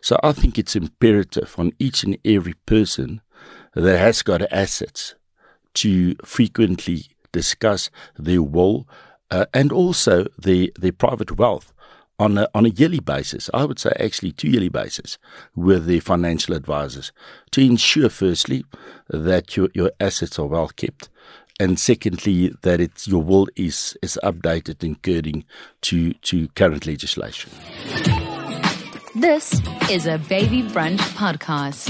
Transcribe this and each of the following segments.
So I think it's imperative on each and every person that has got assets to frequently discuss their will and also their private wealth on a yearly basis. I would say actually 2 yearly basis with their financial advisors to ensure, firstly, that your assets are well kept, and secondly, that your will is updated according to current legislation. This is a Baby Brunch podcast.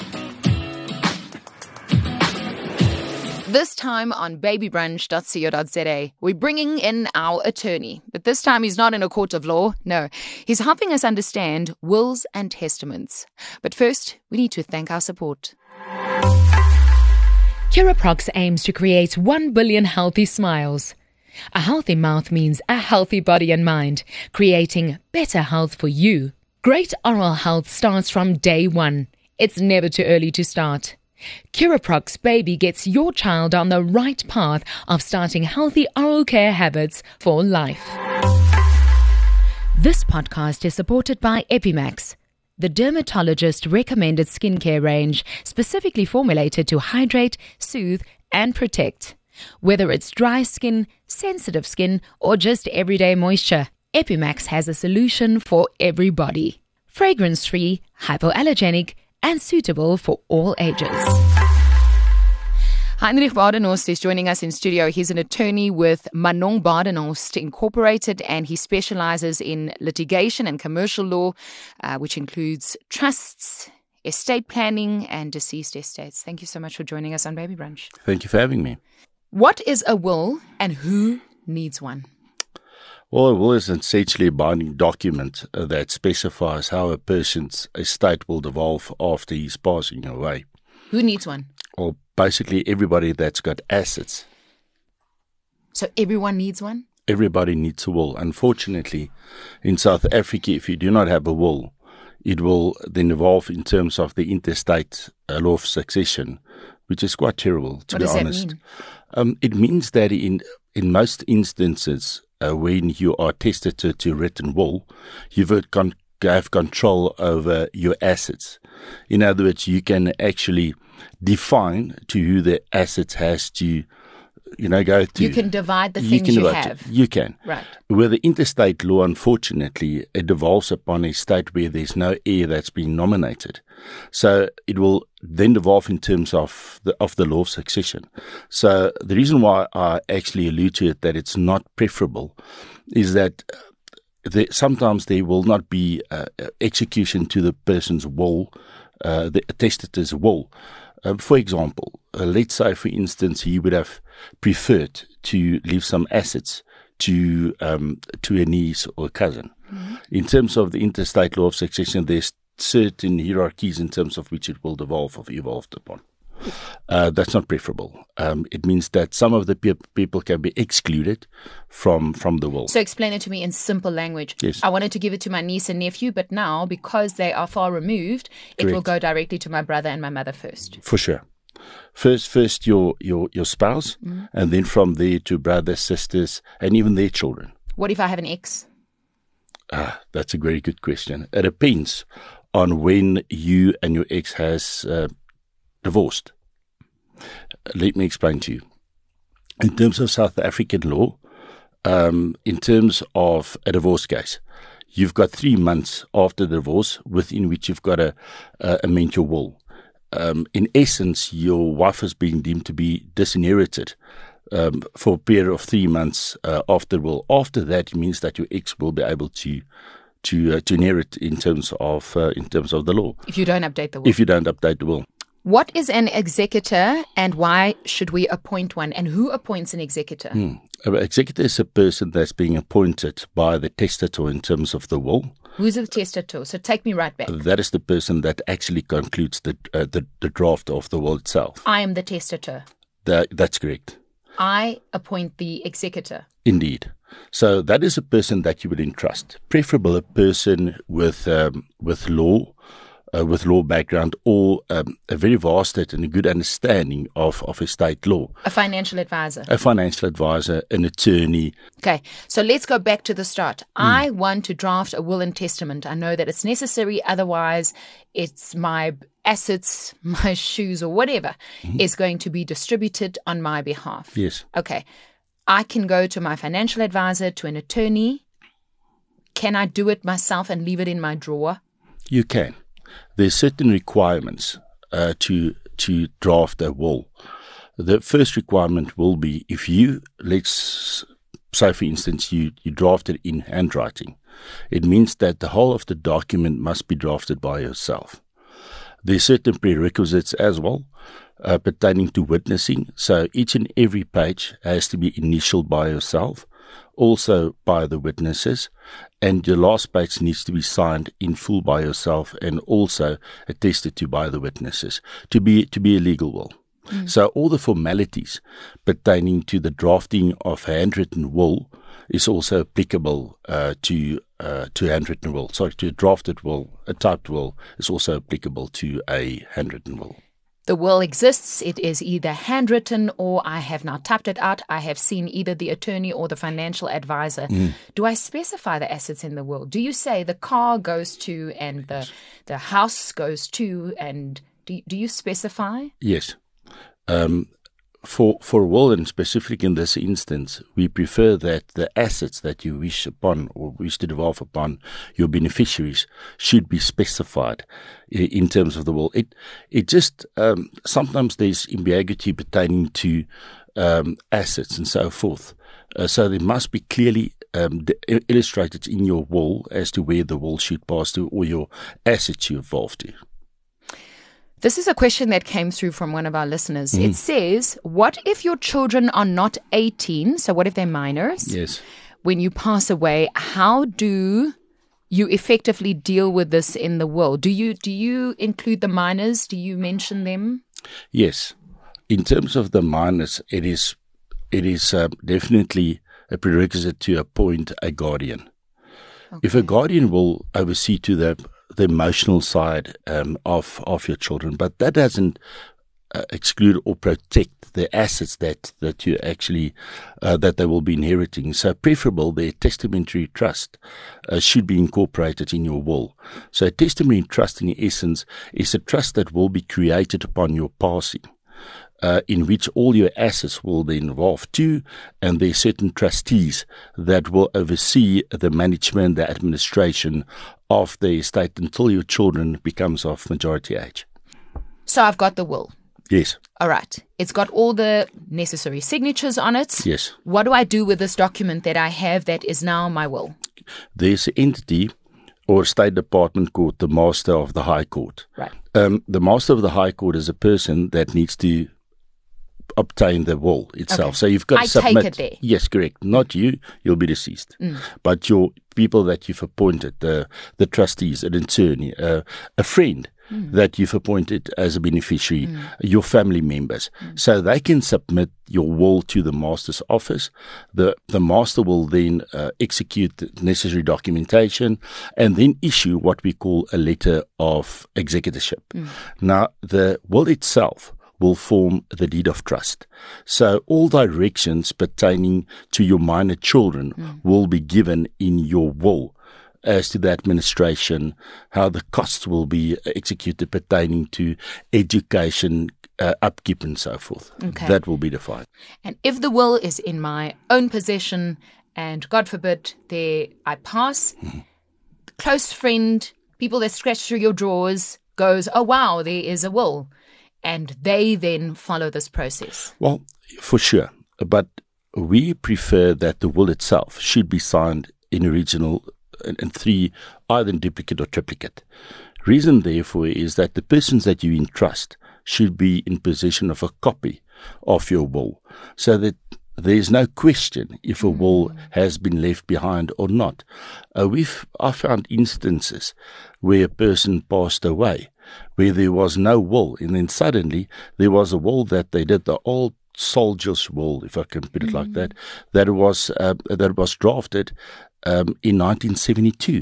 This time on babybrunch.co.za, we're bringing in our attorney. But this time he's not in a court of law. No, he's helping us understand wills and testaments. But first, we need to thank our support. Curaprox aims to create 1 billion healthy smiles. A healthy mouth means a healthy body and mind, creating better health for you. Great oral health starts from day one. It's never too early to start. Curaprox Baby gets your child on the right path of starting healthy oral care habits for life. This podcast is supported by Epimax, the dermatologist-recommended skincare range specifically formulated to hydrate, soothe, and protect. Whether it's dry skin, sensitive skin, or just everyday moisture, Epimax has a solution for everybody. Fragrance-free, hypoallergenic, and suitable for all ages. Heinrich Badenhorst is joining us in studio. He's an attorney with Manon Badenhorst Incorporated, and he specializes in litigation and commercial law, which includes trusts, estate planning, and deceased estates. Thank you so much for joining us on Baby Brunch. Thank you for having me. What is a will and who needs one? Well, a will is essentially a binding document that specifies how a person's estate will devolve after he's passing away. Who needs one? Well, basically everybody that's got assets. So everyone needs one? Everybody needs a will. Unfortunately, in South Africa, if you do not have a will, it will then evolve in terms of the interstate law of succession, which is quite terrible, to be honest. What does that mean? It means that in most instances, when you are testator to a written will, you would have control over your assets. In other words, you can actually define to who the assets has to, go to. You can divide the things you have. You can. Right. With the interstate law, unfortunately, it devolves upon a state where there's no heir that's been nominated. So it will then devolve in terms of the law of succession. So the reason why I actually allude to it that it's not preferable is that sometimes there will not be execution to the person's will, the testator's will. For example, let's say, for instance, he would have preferred to leave some assets to a niece or a cousin. Mm-hmm. In terms of the interstate law of succession, there's certain hierarchies in terms of which it will devolve or evolved upon. That's not preferable. It means that some of the people can be excluded from the will. So explain it to me in simple language. Yes. I wanted to give it to my niece and nephew, but now, because they are far removed, it will go directly to my brother and my mother first. For sure. First your spouse, and then from there to brothers, sisters, and even their children. What if I have an ex? That's a very good question. It depends on when you and your ex has divorced. Let me explain to you. In terms of South African law, in terms of a divorce case, you've got 3 months after the divorce within which you've got to amend your will. In essence, your wife has been deemed to be disinherited for a period of 3 months after the will. After that, it means that your ex will be able to inherit in terms of the law. If you don't update the will. If you don't update the will. What is an executor and why should we appoint one? And who appoints an executor? An executor is a person that's being appointed by the testator in terms of the will. Who's the testator? So take me right back. That is the person that actually concludes the draft of the will itself. I am the testator. That's correct. I appoint the executor. Indeed. So that is a person that you would entrust. Preferable a person with law with law background or a very vested and a good understanding of estate law. A financial advisor. A financial advisor, an attorney. Okay, so let's go back to the start. I want to draft a will and testament. I know that it's necessary, otherwise it's my assets, my shoes or whatever is going to be distributed on my behalf. Yes. Okay, I can go to my financial advisor, to an attorney. Can I do it myself and leave it in my drawer? You can. There's certain requirements to draft a will. The first requirement will be if you, let's say for instance, you draft it in handwriting. It means that the whole of the document must be drafted by yourself. There's certain prerequisites as well pertaining to witnessing. So each and every page has to be initialed by yourself, also by the witnesses, and the last page needs to be signed in full by yourself and also attested to by the witnesses to be a legal will. So all the formalities pertaining to the drafting of handwritten will is also applicable to handwritten will. Sorry, to a drafted will, a typed will is also applicable to a handwritten will. The will exists. It is either handwritten or I have now typed it out. I have seen either the attorney or the financial advisor. Do I specify the assets in the will? Do you say the car goes to and the house goes to, and do you specify? Yes. For will, and specifically in this instance, we prefer that the assets that you wish upon or wish to devolve upon your beneficiaries should be specified in terms of the will. It just sometimes there's ambiguity pertaining to assets and so forth. So they must be clearly illustrated in your will as to where the will should pass to or your assets you evolve to. This is a question that came through from one of our listeners. It says, what if your children are not 18? So what if they're minors? Yes. When you pass away, how do you effectively deal with this in the will? Do you include the minors? Do you mention them? Yes. In terms of the minors, it is definitely a prerequisite to appoint a guardian. Okay. If a guardian will oversee to the emotional side of your children, but that doesn't exclude or protect the assets that you actually that they will be inheriting. So preferable, their testamentary trust should be incorporated in your will. So a testamentary trust in essence is a trust that will be created upon your passing, in which all your assets will be involved too, and there are certain trustees that will oversee the management, the administration of the estate until your children becomes of majority age. So I've got the will. Yes. All right. It's got all the necessary signatures on it. Yes. What do I do with this document that I have that is now my will? There's an entity or state department called the Master of the High Court. Right. The Master of the High Court is a person that needs to obtain the will itself. Okay. So you've got to submit. Take it there. Yes, correct. Not you, you'll be deceased. But your people that you've appointed, the trustees, an attorney, a friend that you've appointed as a beneficiary, your family members. So they can submit your will to the master's office. The master will then execute the necessary documentation and then issue what we call a letter of executorship. Now, the will itself will form the deed of trust. So all directions pertaining to your minor children will be given in your will as to the administration, how the costs will be executed pertaining to education, upkeep and so forth. Okay. That will be defined. And if the will is in my own possession and God forbid I pass, close friend, people that scratch through your drawers goes, oh wow, there is a will. And they then follow this process. Well, for sure. But we prefer that the will itself should be signed in original and 3, either in duplicate or triplicate. Reason, therefore, is that the persons that you entrust should be in possession of a copy of your will, so that there's no question if a will has been left behind or not. I found instances where a person passed away, where there was no will, and then suddenly there was a will that they did, the old soldier's will, if I can put it like that was drafted in 1972.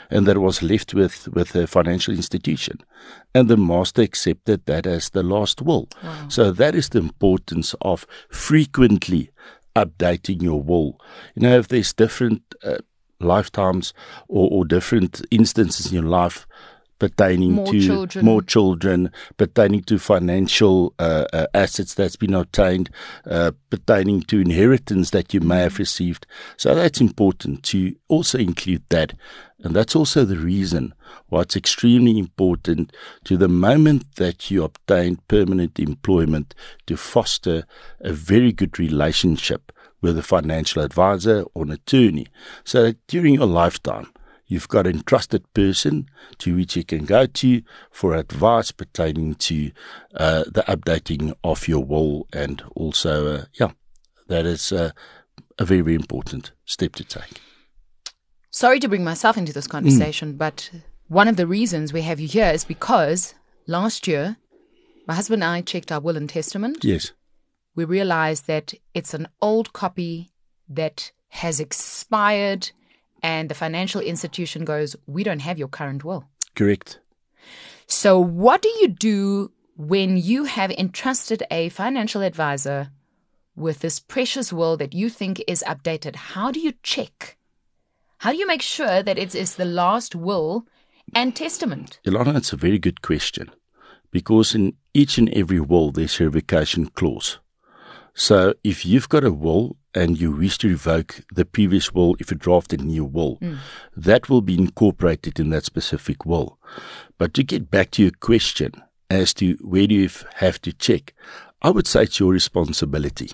and that was left with a financial institution. And the master accepted that as the last will. Wow. So that is the importance of frequently updating your will. If there's different lifetimes or different instances in your life pertaining more children, pertaining to financial assets that's been obtained, pertaining to inheritance that you may have received. So that's important to also include that. And that's also the reason why it's extremely important to the moment that you obtain permanent employment to foster a very good relationship with a financial advisor or an attorney, so that during your lifetime, you've got a trusted person to which you can go to for advice pertaining to the updating of your will. And also, that is a very, very important step to take. Sorry to bring myself into this conversation, but one of the reasons we have you here is because last year, my husband and I checked our will and testament. Yes. We realized that it's an old copy that has expired, and the financial institution goes, we don't have your current will. Correct. So what do you do when you have entrusted a financial advisor with this precious will that you think is updated? How do you check? How do you make sure that it is the last will and testament? Ilana, it's a very good question, because in each and every will, there's a revocation clause. So if you've got a will and you wish to revoke the previous will, if you draft a new will, that will be incorporated in that specific will. But to get back to your question as to where do you have to check, I would say it's your responsibility.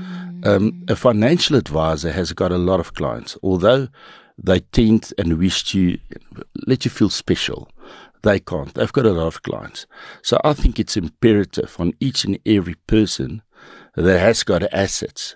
A financial advisor has got a lot of clients. Although they tend and wish to let you feel special, they can't. They've got a lot of clients. So I think it's imperative on each and every person that has got assets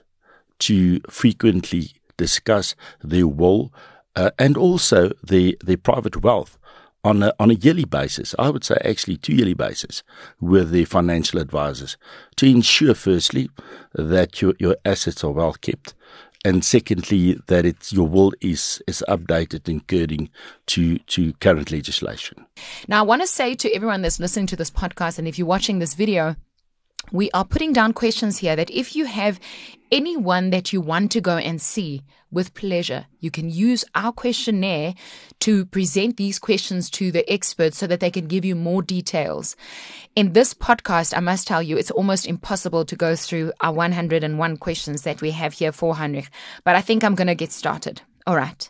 to frequently discuss their will and also their private wealth on a yearly basis. I would say actually 2 yearly basis with their financial advisors to ensure, firstly, that your assets are well kept, and secondly, that your will is updated according to current legislation. Now, I want to say to everyone that's listening to this podcast, and if you're watching this video, we are putting down questions here that if you have anyone that you want to go and see, with pleasure, you can use our questionnaire to present these questions to the experts so that they can give you more details. In this podcast, I must tell you, it's almost impossible to go through our 101 questions that we have here for Heinrich, but I think I'm going to get started. All right.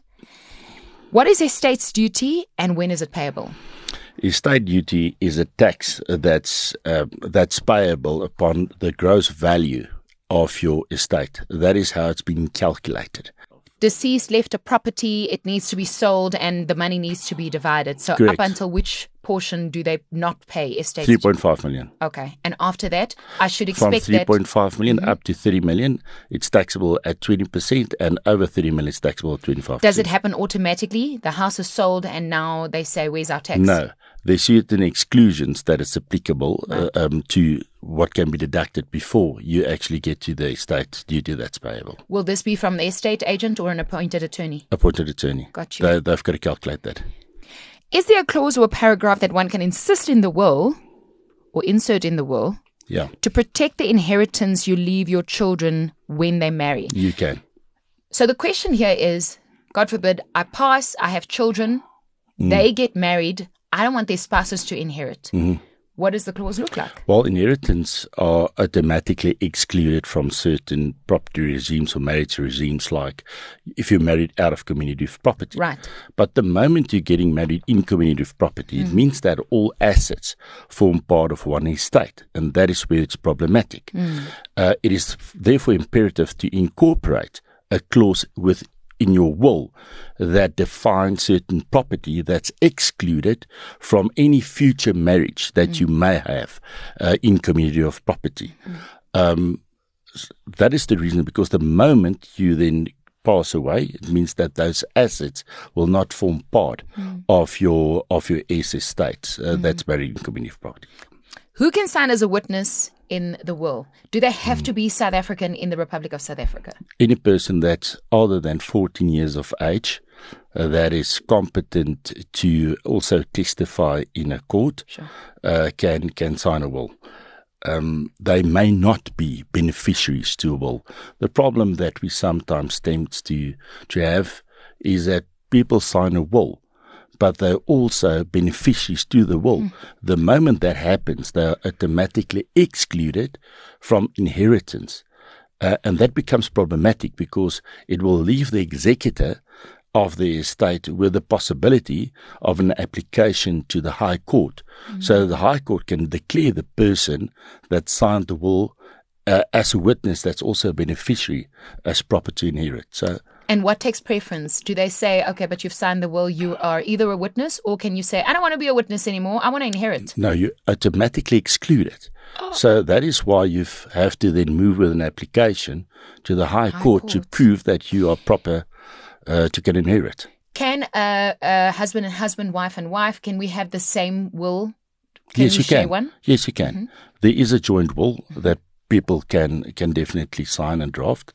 What is estate's duty and when is it payable? Estate duty is a tax that's payable upon the gross value of your estate. That is how it's been calculated. Deceased left a property, it needs to be sold, and the money needs to be divided. So Correct. Up until which portion do they not pay estate? 3.5 million. Okay. And after that, I should expect from 3.5 million up to 30 million, it's taxable at 20%, and over 30 million, it's taxable at 25%. Does it happen automatically? The house is sold and now they say, where's our tax? No. There's certain exclusions that is applicable to what can be deducted before you actually get to the estate duty that's payable. Will this be from the estate agent or an appointed attorney? Appointed attorney. Got you. They've got to calculate that. Is there a clause or a paragraph that one can insist in the will or insert in the will to protect the inheritance you leave your children when they marry? You can. So the question here is, God forbid, I pass, I have children, they get married, I don't want their spouses to inherit. What does the clause look like? Well, inheritance are automatically excluded from certain property regimes or marriage regimes, like if you're married out of community of property. Right. But the moment you're getting married in community of property, it means that all assets form part of one estate, and that is where it's problematic. It is therefore imperative to incorporate a clause in your will that defines certain property that's excluded from any future marriage that you may have in community of property. That is the reason, because the moment you then pass away, it means that those assets will not form part of your heirs' estate that's married in community of property. Who can sign as a witness in the will? Do they have to be South African in the Republic of South Africa? Any person that's older than 14 years of age that is competent to also testify in a court can sign a will. They may not be beneficiaries to a will. The problem that we sometimes tend to have is that people sign a will, but they're also beneficiaries to the will. The moment that happens, they are automatically excluded from inheritance. And that becomes problematic because it will leave the executor of the estate with the possibility of an application to the High Court. So the High Court can declare the person that signed the will as a witness that's also a beneficiary as proper to inherit. So. And what takes preference? Do they say, okay, but you've signed the will, you are either a witness, or can you say, I don't want to be a witness anymore, I want to inherit? No, you automatically exclude it. So that is why you have to then move with an application to the High Court to prove that you are proper to can inherit. Can a husband and husband, wife and wife, can we have the same will? Yes, you share can. One? Yes, you can. There is a joint will that people can definitely sign and draft.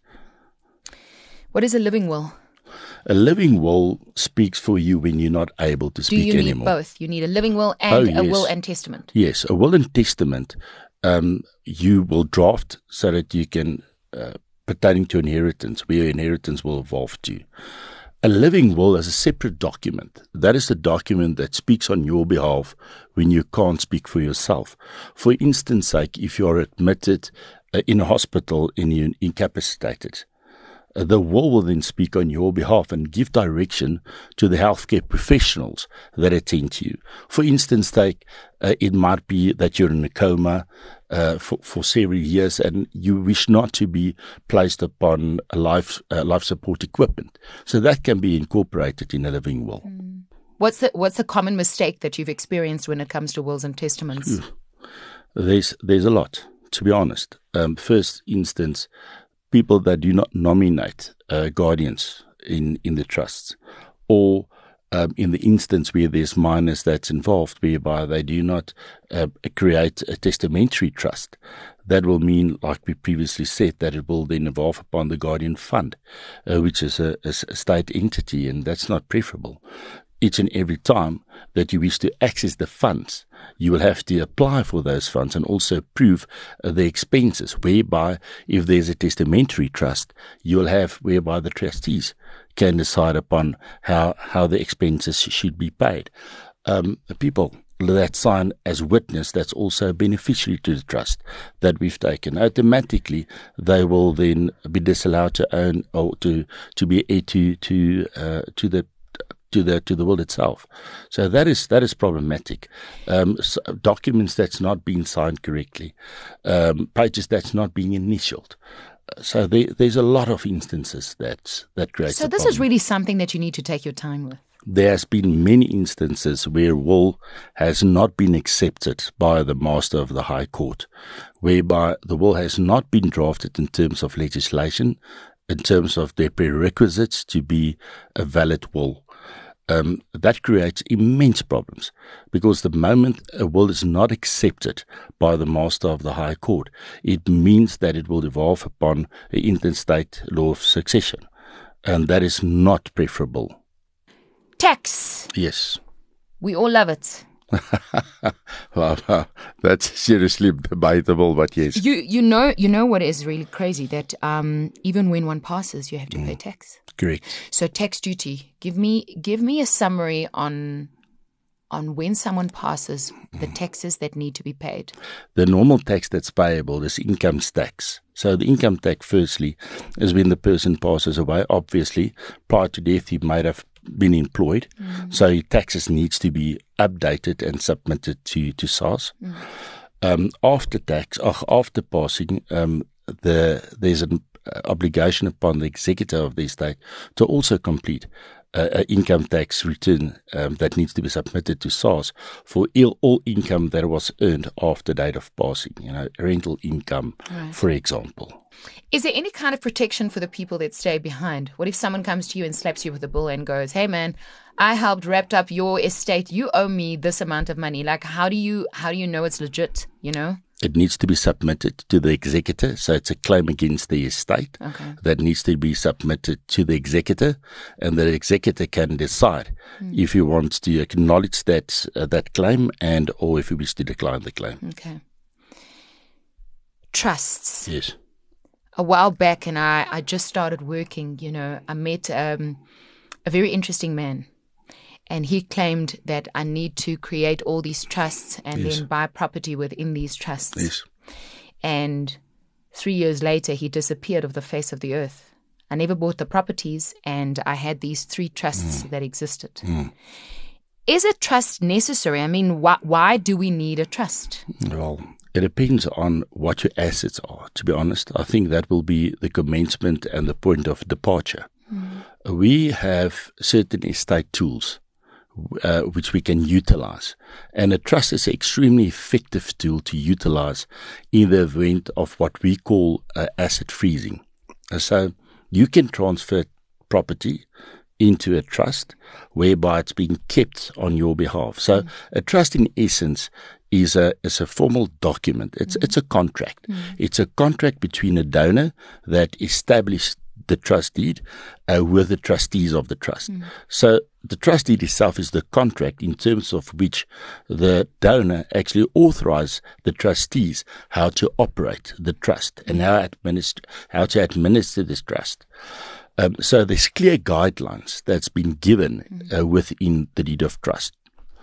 What is a living will? A living will speaks for you when you're not able to speak anymore. Do you need both? You need a living will and a will and testament? Yes, a will and testament you will draft so that you can, pertaining to inheritance, where your inheritance will evolve to. A living will is a separate document. That is the document that speaks on your behalf when you can't speak for yourself. For instance sake, if you are admitted in a hospital and you're incapacitated, the will then speak on your behalf and give direction to the healthcare professionals that attend to you. For instance, it might be that you're in a coma for several years and you wish not to be placed upon a life support equipment. So that can be incorporated in a living will. What's the common mistake that you've experienced when it comes to wills and testaments? There's a lot, to be honest. First instance, people that do not nominate guardians in the trusts, or in the instance where there's minors that's involved, whereby they do not create a testamentary trust. That will mean, like we previously said, that it will then evolve upon the guardian fund, which is a state entity, and that's not preferable. Each and every time that you wish to access the funds, you will have to apply for those funds and also prove the expenses, whereby if there's a testamentary trust, you will have whereby the trustees can decide upon how the expenses should be paid. People that sign as witness, that's also a beneficiary to the trust that we've taken. Automatically, they will then be disallowed to own or to be heir to the will itself. So that is problematic. Documents that's not being signed correctly, pages that's not being initialed. So there's a lot of instances that creates. So this is really something that you need to take your time with. There has been many instances where will has not been accepted by the Master of the High Court, whereby the will has not been drafted in terms of legislation, in terms of their prerequisites to be a valid will. That creates immense problems, because the moment a will is not accepted by the Master of the High Court, it means that it will devolve upon an interstate law of succession, and that is not preferable. Tax. Yes. We all love it. Well, that's seriously debatable, but yes. You know what is really crazy, that even when one passes, you have to pay tax. Correct. So tax duty. Give me a summary on when someone passes, the taxes that need to be paid. The normal tax that's payable is income tax. So the income tax, firstly, is when the person passes away. Obviously, prior to death, he might have been employed, so taxes needs to be updated and submitted to SARS. After passing, there's an obligation upon the executor of the estate to also complete an income tax return that needs to be submitted to SARS for all income that was earned after date of passing, rental income, for example. Is there any kind of protection for the people that stay behind? What if someone comes to you and slaps you with a bill and goes, hey man, I helped wrap up your estate, you owe me this amount of money? Like, how do you know it's legit, It needs to be submitted to the executor. So it's a claim against the estate that needs to be submitted to the executor, and the executor can decide if he wants to acknowledge that claim and or if he wishes to decline the claim. Okay. Trusts. Yes. A while back, and I just started working, I met a very interesting man. And he claimed that I need to create all these trusts and then buy property within these trusts. Yes. And 3 years later, he disappeared off the face of the earth. I never bought the properties, and I had these 3 trusts that existed. Is a trust necessary? I mean, why do we need a trust? Well, it depends on what your assets are, to be honest. I think that will be the commencement and the point of departure. We have certain estate tools which we can utilize. And a trust is an extremely effective tool to utilize in the event of what we call asset freezing. So you can transfer property into a trust whereby it's being kept on your behalf. So a trust in essence is a formal document. It's a contract. It's a contract between a donor that established the trust deed with the trustees of the trust. So the trust deed itself is the contract in terms of which the donor actually authorizes the trustees how to operate the trust and how to administer this trust. So there's clear guidelines that's been given within the deed of trust.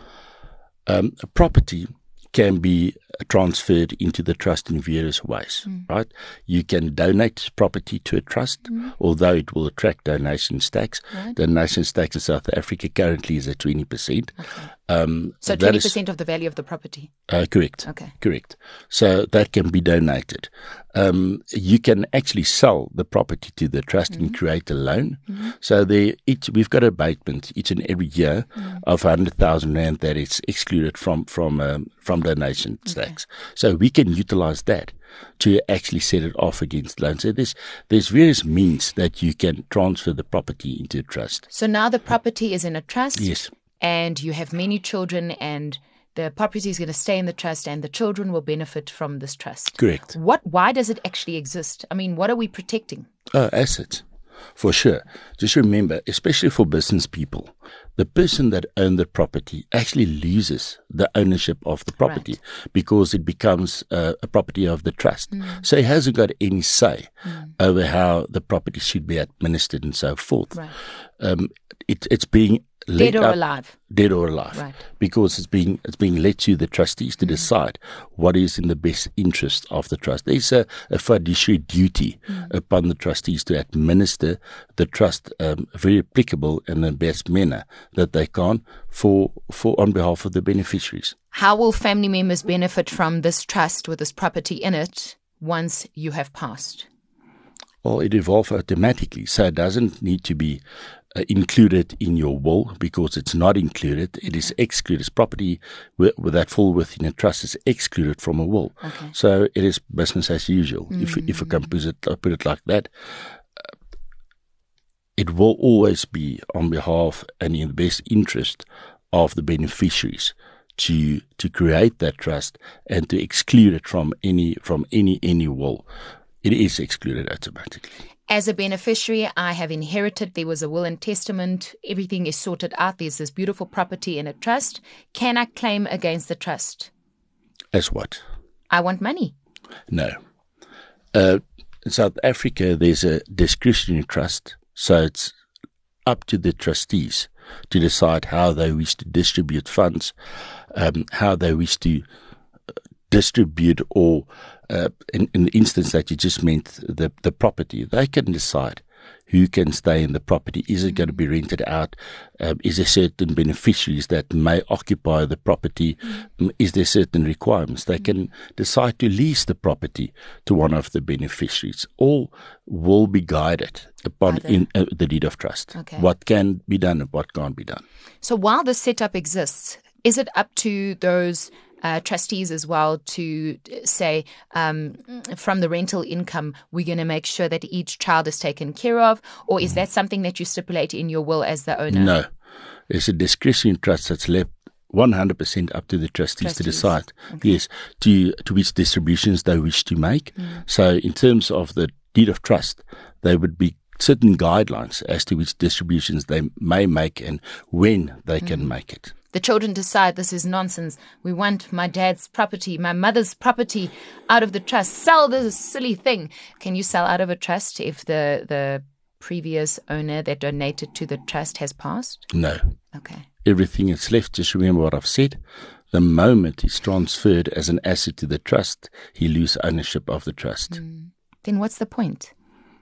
Property can be transferred into the trust in various ways, right? You can donate property to a trust, although it will attract donations tax. Right. Donations tax in South Africa currently is at 20%. Okay. So 20% of the value of the property? Correct. Okay. Correct. So that can be donated. You can actually sell the property to the trust and create a loan. So we've got abatement each and every year of 100,000 rand that is excluded from donation tax. So we can utilize that to actually set it off against loans. So there's various means that you can transfer the property into a trust. So now the property is in a trust? Yes. And you have many children, and the property is going to stay in the trust, and the children will benefit from this trust. Correct. Why does it actually exist? I mean, what are we protecting? Assets, for sure. Just remember, especially for business people, the person that owned the property actually loses the ownership of the property because it becomes a property of the trust. So he hasn't got any say over how the property should be administered and so forth. Right. It's being dead or alive. Dead or alive. Right. Because it's being led to the trustees to decide what is in the best interest of the trust. There's a fiduciary duty upon the trustees to administer the trust very applicable in the best manner that they can for on behalf of the beneficiaries. How will family members benefit from this trust with this property in it once you have passed? Well, it evolves automatically, so it doesn't need to be included in your will because it's not included. It is excluded. It's property that fall within a trust is excluded from a will. Okay. So it is business as usual. If I can put it like that. It will always be on behalf and in the best interest of the beneficiaries to create that trust and to exclude it from any will. It is excluded automatically. As a beneficiary, I have inherited. There was a will and testament. Everything is sorted out. There's this beautiful property in a trust. Can I claim against the trust? As what? I want money. No. In South Africa, there's a discretionary trust. So it's up to the trustees to decide how they wish to distribute funds, how they wish to distribute or in the instance that you just meant the property, they can decide who can stay in the property. Is it going to be rented out? Is there certain beneficiaries that may occupy the property? Is there certain requirements? They can decide to lease the property to one of the beneficiaries. All will be guided upon in the deed of trust. Okay. What can be done and what can't be done. So while this setup exists, is it up to those trustees as well to say from the rental income we're going to make sure that each child is taken care of, or is that something that you stipulate in your will as the owner? No, it's a discretionary trust that's left 100% up to the trustees to decide, yes, to which distributions they wish to make. So in terms of the deed of trust, there would be certain guidelines as to which distributions they may make and when they can make it. The children decide this is nonsense. We want my dad's property, my mother's property out of the trust. Sell this silly thing. Can you sell out of a trust if the previous owner that donated to the trust has passed? No. Okay. Everything is left. Just remember what I've said. The moment it's transferred as an asset to the trust, he loses ownership of the trust. Then what's the point?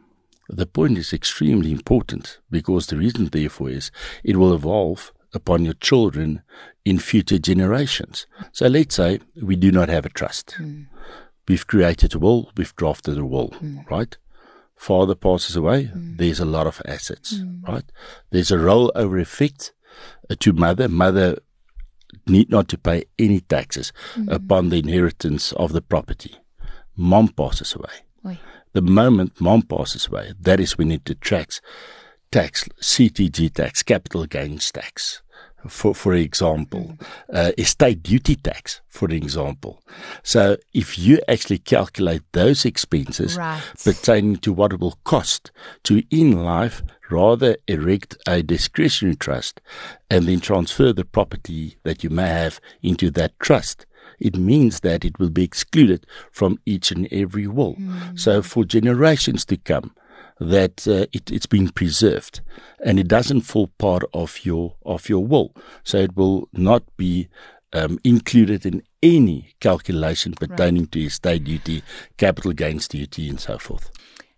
The point is extremely important because the reason, therefore, is it will evolve upon your children in future generations. So let's say we do not have a trust. We've created a will, we've drafted a will, right? Father passes away, there's a lot of assets, right? There's a rollover effect to mother. Mother need not to pay any taxes upon the inheritance of the property. Mom passes away. The moment mom passes away, that is when it detracts tax, CTG tax, capital gains tax, for example, estate duty tax, for example. So if you actually calculate those expenses pertaining to what it will cost to in life rather erect a discretionary trust and then transfer the property that you may have into that trust, it means that it will be excluded from each and every will. So for generations to come, that it's been preserved and it doesn't fall part of your will. So it will not be included in any calculation pertaining to estate duty, capital gains duty, and so forth.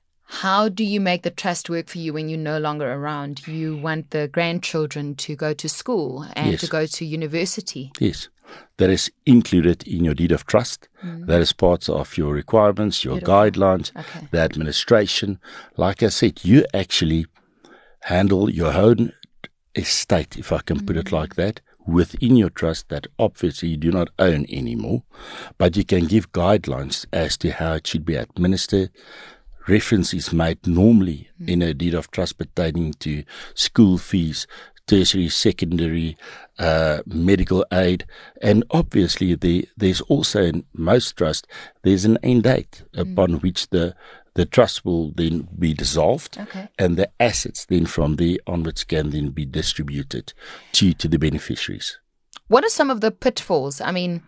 How do you make the trust work for you when you're no longer around? You want the grandchildren to go to school and to go to university. Yes. That is included in your deed of trust. That is part of your requirements, your guidelines, the administration. Like I said, you actually handle your own estate, if I can put it like that, within your trust that obviously you do not own anymore, but you can give guidelines as to how it should be administered. Reference is made normally in a deed of trust pertaining to school fees, tertiary, secondary, medical aid, and obviously there's also in most trusts there's an end date upon which the trust will then be dissolved, and the assets then from there onwards can then be distributed to the beneficiaries. What are some of the pitfalls? I mean,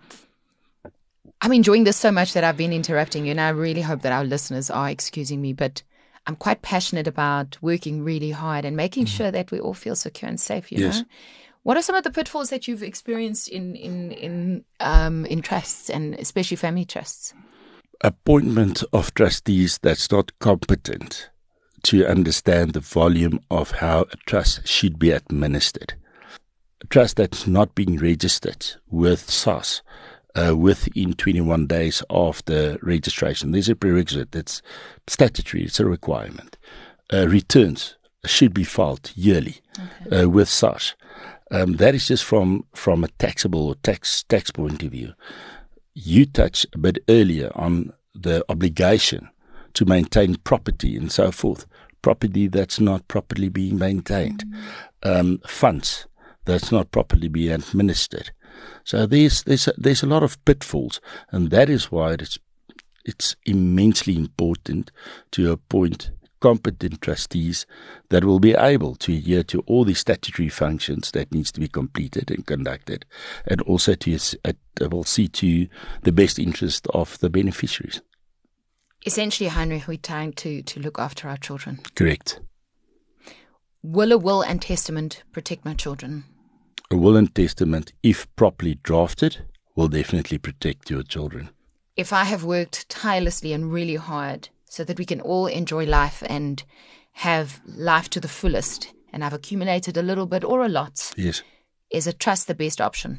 I'm enjoying this so much that I've been interrupting you, and I really hope that our listeners are excusing me, but I'm quite passionate about working really hard and making sure that we all feel secure and safe, you know? What are some of the pitfalls that you've experienced in trusts, and especially family trusts? Appointment of trustees that's not competent to understand the volume of how a trust should be administered. A trust that's not being registered with SARS within 21 days of the registration. There's a prerequisite. It's statutory. It's a requirement. Returns should be filed yearly with SARS. That is just from a taxable or tax point of view. You touched a bit earlier on the obligation to maintain property and so forth. Property that's not properly being maintained. Funds that's not properly being administered. So there's a lot of pitfalls, and that is why it's immensely important to appoint competent trustees that will be able to adhere to all the statutory functions that needs to be completed and conducted, and also will see to the best interest of the beneficiaries. Essentially, Heinrich, we're trying to look after our children. Correct. Will a will and testament protect my children? A will and testament, if properly drafted, will definitely protect your children. If I have worked tirelessly and really hard so that we can all enjoy life and have life to the fullest, and I've accumulated a little bit or a lot, is a trust the best option?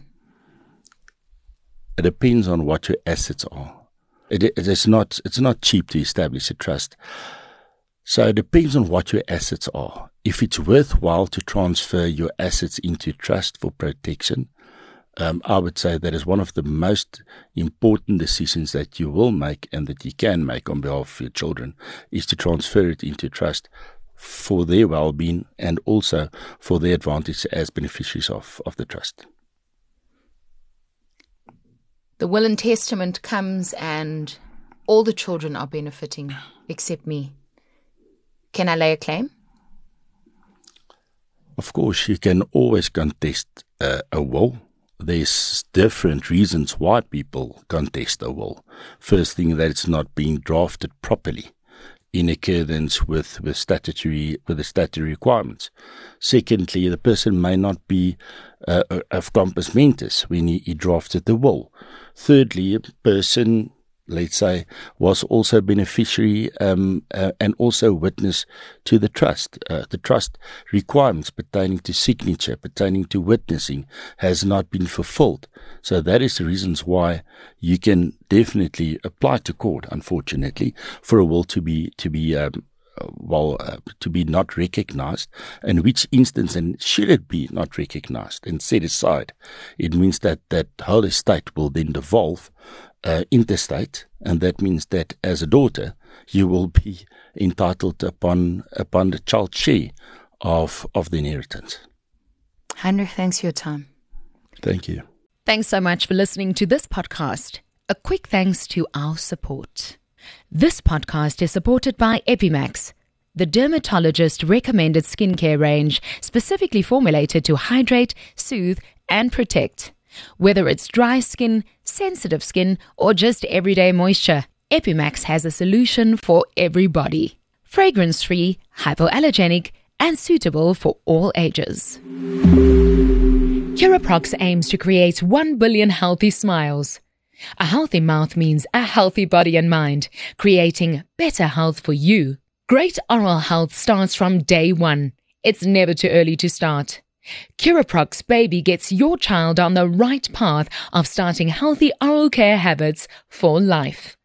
It depends on what your assets are. It's not cheap to establish a trust. So it depends on what your assets are. If it's worthwhile to transfer your assets into trust for protection, I would say that is one of the most important decisions that you will make and that you can make on behalf of your children, is to transfer it into trust for their well-being and also for their advantage as beneficiaries of the trust. the will and testament comes and all the children are benefiting except me, can I lay a claim? Of course, you can always contest a will. There's different reasons why people contest a will. First thing, that it's not being drafted properly in accordance with the statutory requirements. Secondly, the person may not be of compos mentis when he drafted the will. Thirdly, a person, let's say, was also beneficiary and also witness to the trust. The trust requirements pertaining to signature, pertaining to witnessing, has not been fulfilled. So that is the reasons why you can definitely apply to court, unfortunately, for a will to be not recognized. In which instance, and should it be not recognized and set aside, it means that whole estate will then devolve interstate, and that means that as a daughter, you will be entitled upon the child's share of the inheritance. Heinrich, thanks for your time. Thank you. Thanks so much for listening to this podcast. A quick thanks to our support. This podcast is supported by Epimax, the dermatologist recommended skincare range specifically formulated to hydrate, soothe, and protect. Whether it's dry skin, sensitive skin, or just everyday moisture, Epimax has a solution for everybody. Fragrance-free, hypoallergenic, and suitable for all ages. Curaprox aims to create 1 billion healthy smiles. A healthy mouth means a healthy body and mind, creating better health for you. Great oral health starts from day one. It's never too early to start. Curaprox Baby gets your child on the right path of starting healthy oral care habits for life.